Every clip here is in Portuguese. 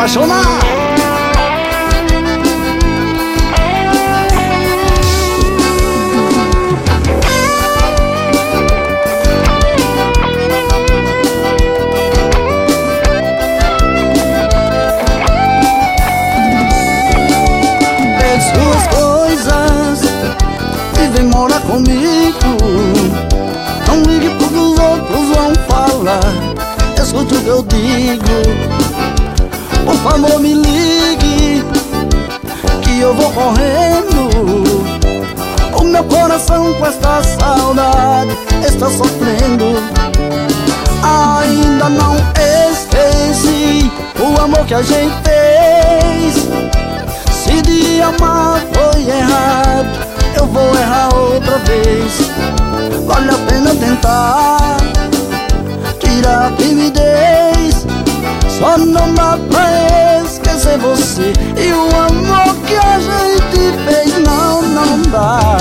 apaixonar. Suas coisas e vem morar comigo. Não ligue pro que os outros vão falar, escute o que eu digo. Por favor me ligue, que eu vou correndo. O meu coração com esta saudade está sofrendo. Ainda não esqueci o amor que a gente fez. Se de amar foi errado, eu vou errar outra vez. Vale a pena tentar tirar a timidez. Só não dá pra esquecer você e o amor que a gente fez. Não dá.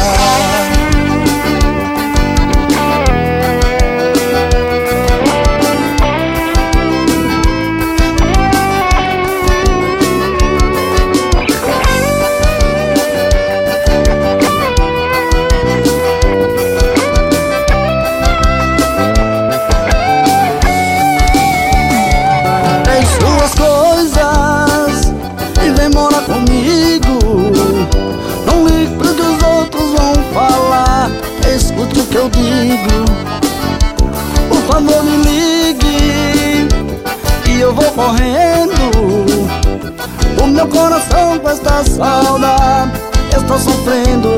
Mora comigo. Não ligue pro que os outros vão falar, escute o que eu digo. Por favor me ligue, que eu vou correndo. O meu coração com esta saudade está sofrendo.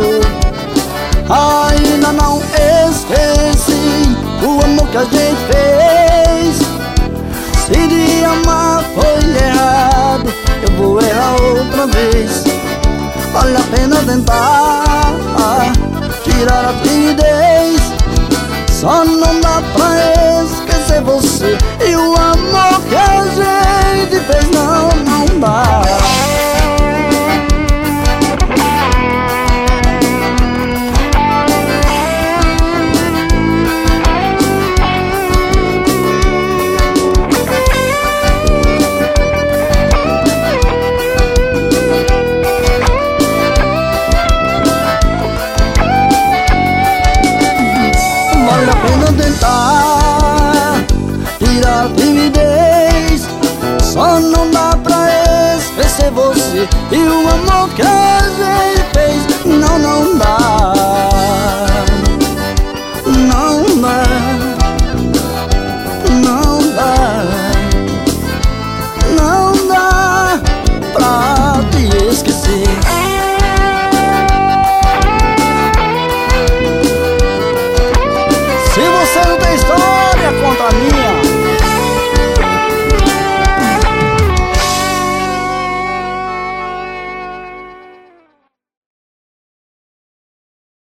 Ainda não esqueci o amor que a gente fez. Se de amar foi errado, eu vou errar outra vez. Vale a pena tentar tirar a timidez. Só não dá pra esquecer você e o amor que a gente fez. Não dá. Vale a pena tentar tirar a timidez. Só não dá pra esquecer você e o amor que